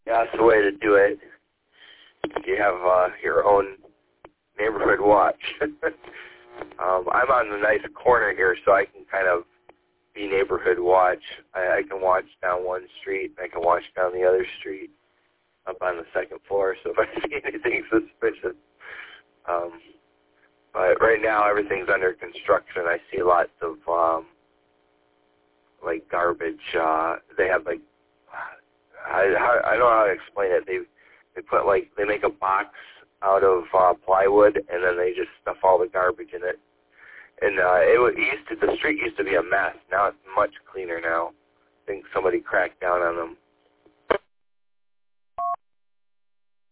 Yeah, that's the way to do it. You have your own neighborhood watch. I'm on the nice corner here, so I can kind of be neighborhood watch. I can watch down one street, and I can watch down the other street up on the second floor, so if I see anything suspicious. But right now, everything's under construction. I see lots of, like, garbage. They have, like, I don't know how to explain it. They put, like, they make a box out of plywood, and then they just stuff all the garbage in it. And the street used to be a mess. Now it's much cleaner now. I think somebody cracked down on them.